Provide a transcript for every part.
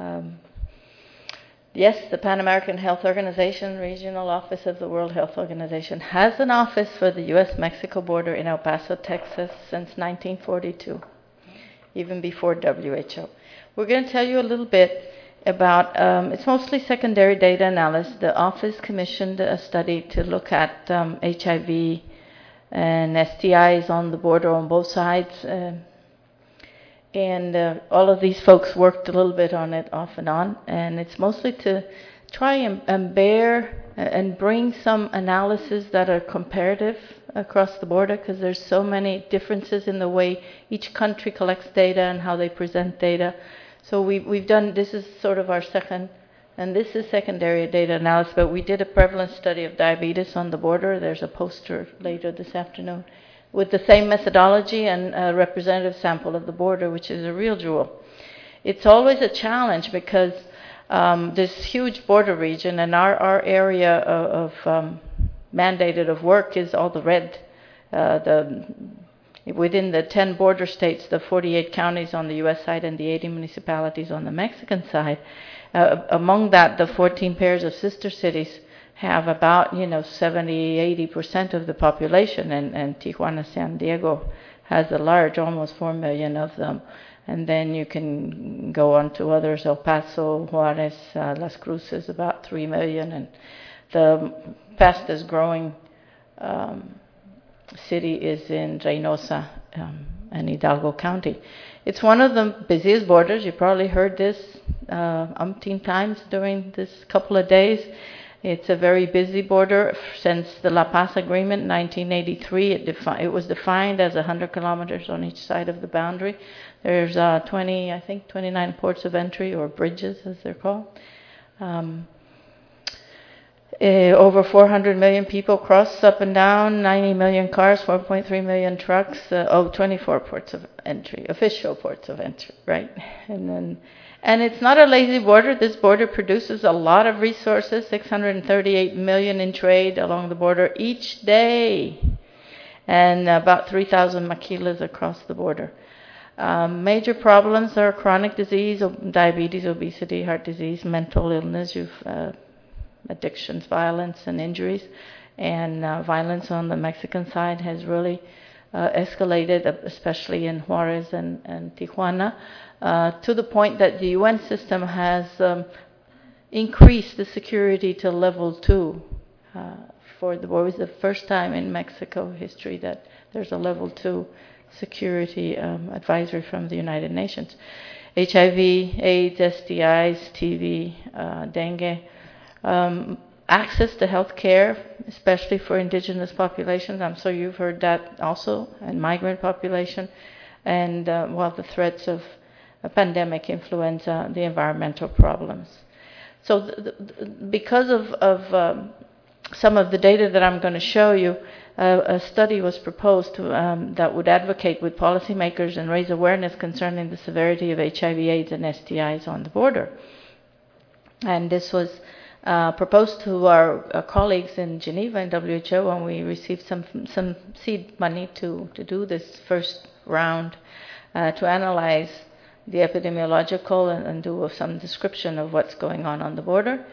Yes, the Pan American Health Organization, regional office of the World Health Organization, has an office for the U.S.-Mexico border in El Paso, Texas, since 1942, even before WHO. We're going to tell you a little bit about, it's mostly secondary data analysis. The office commissioned a study to look at HIV and STIs on the border on both sides. And all of these folks worked a little bit on it off and on. And it's mostly to try and bear and bring some analysis that are comparative across the border, because there's so many differences in the way each country collects data and how they present data. So we've done, this is sort of our second, and this is secondary data analysis, but we did a prevalence study of diabetes on the border. There's a poster later this afternoon with the same methodology and a representative sample of the border, which is a real jewel. It's always a challenge because this huge border region, and our area of mandated of work is all the red. Within the 10 border states, the 48 counties on the U.S. side and the 80 municipalities on the Mexican side. Among that, the 14 pairs of sister cities have about 70-80% of the population, and Tijuana, San Diego has a large, almost 4 million of them. And then you can go on to others, El Paso, Juarez, Las Cruces, about 3 million, and the fastest growing city is in Reynosa and Hidalgo County. It's one of the busiest borders. You probably heard this umpteen times during this couple of days. It's a very busy border. Since the La Paz Agreement in 1983, it was defined as 100 kilometers on each side of the boundary. There's 29 ports of entry, or bridges as they're called. Over 400 million people cross up and down, 90 million cars, 4.3 million trucks, 24 ports of entry, official ports of entry, right? And it's not a lazy border. This border produces a lot of resources, 638 million in trade along the border each day, and about 3,000 maquilas across the border. Major problems are chronic disease, diabetes, obesity, heart disease, mental illness, addictions, violence, and injuries. And violence on the Mexican side has really escalated, especially in Juarez and Tijuana, to the point that the UN system has increased the security to level 2 for the border. It's the first time in Mexico history that there's a level 2 security advisory from the United Nations. HIV, AIDS, STIs, TB, dengue, access to health care, especially for indigenous populations. I'm sure you've heard that also, and migrant population, and the threats of a pandemic, influenza, the environmental problems. So because of some of the data that I'm going to show you, a study was proposed that would advocate with policymakers and raise awareness concerning the severity of HIV, AIDS, and STIs on the border. And this was proposed to our colleagues in Geneva and WHO, and we received some seed money to do this first round, to analyze the epidemiological and do some description of what's going on the border.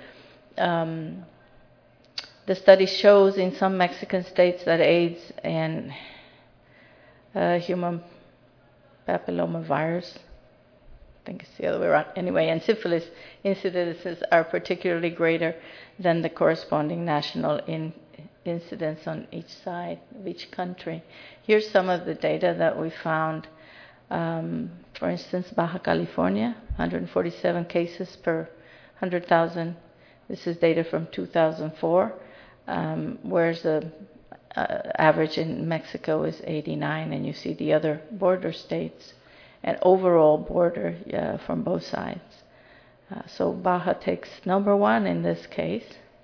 The study shows in some Mexican states that AIDS and human papillomavirus, I think it's the other way around, anyway, and syphilis incidences are particularly greater than the corresponding national incidence on each side of each country. Here's some of the data that we found. For instance, Baja California, 147 cases per 100,000. This is data from 2004, whereas the average in Mexico is 89, and you see the other border states and overall border from both sides. So Baja takes number one in this case.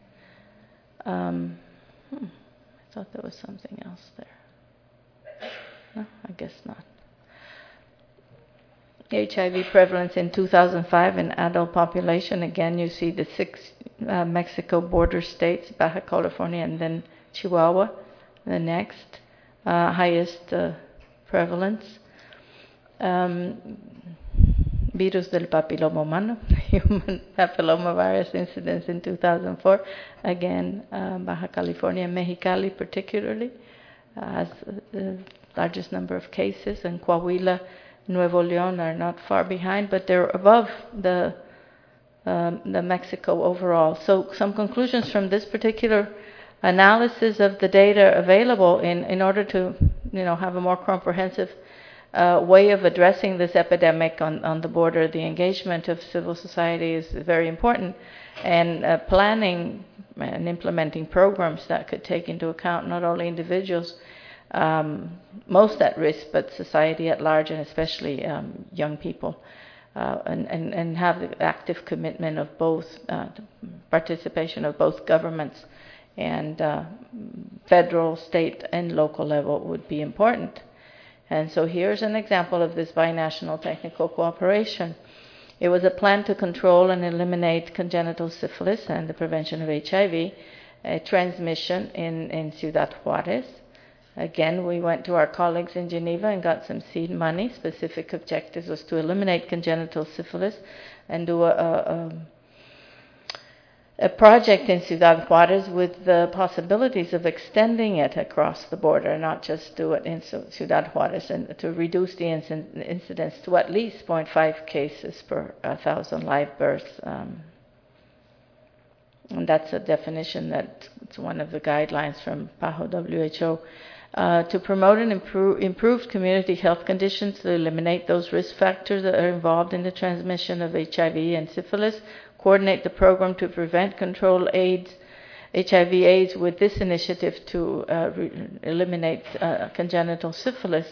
I thought there was something else there. No, I guess not. HIV prevalence in 2005 in adult population. Again, you see the 6 Mexico border states, Baja California and then Chihuahua, the next highest prevalence. Virus del papiloma humano. human papillomavirus incidence in 2004. Again, Baja California, Mexicali particularly, has the largest number of cases, and Coahuila, Nuevo León are not far behind, but they're above the Mexico overall. So some conclusions from this particular analysis of the data available in order to have a more comprehensive way of addressing this epidemic on the border. The engagement of civil society is very important, and planning and implementing programs that could take into account not only individuals most at risk, but society at large, and especially young people, and have the active commitment of both participation of both governments and federal, state, and local level would be important. And so here's an example of this binational technical cooperation. It was a plan to control and eliminate congenital syphilis and the prevention of HIV transmission in Ciudad Juarez. Again, we went to our colleagues in Geneva and got some seed money. Specific objectives was to eliminate congenital syphilis and do a project in Ciudad Juarez with the possibilities of extending it across the border, not just do it in Ciudad Juarez, and to reduce the incidence to at least 0.5 cases per 1,000 live births. And that's a definition it's one of the guidelines from PAHO WHO. To promote and improved community health conditions, to eliminate those risk factors that are involved in the transmission of HIV and syphilis, coordinate the program to prevent, control HIV/AIDS with this initiative to eliminate congenital syphilis.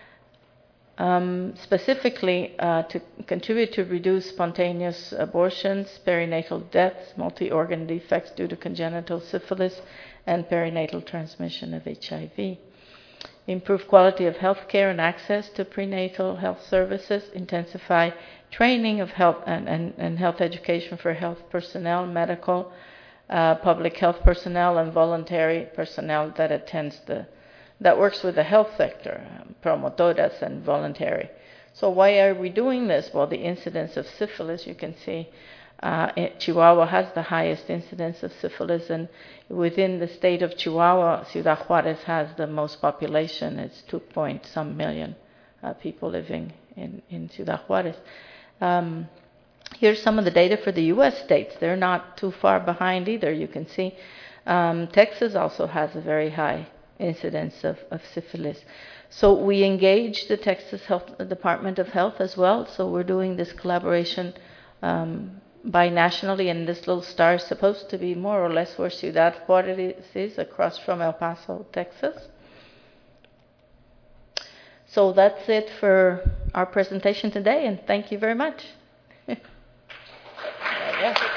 Specifically, to contribute to reduce spontaneous abortions, perinatal deaths, multi-organ defects due to congenital syphilis, and perinatal transmission of HIV. Improve quality of health care and access to prenatal health services, intensify training of health and health education for health personnel, medical, public health personnel, and voluntary personnel that works with the health sector, promotoras and voluntary. So why are we doing this? Well, the incidence of syphilis, you can see, Chihuahua has the highest incidence of syphilis, and within the state of Chihuahua, Ciudad Juarez has the most population. It's 2.some million people living in Ciudad Juarez. Here's some of the data for the U.S. states. They're not too far behind either. You can see Texas also has a very high incidence of syphilis. So we engage the Texas Department of Health as well. So we're doing this collaboration binationally, and this little star is supposed to be more or less where Ciudad Juarez is, across from El Paso, Texas. So that's it for our presentation today, and thank you very much. Yes.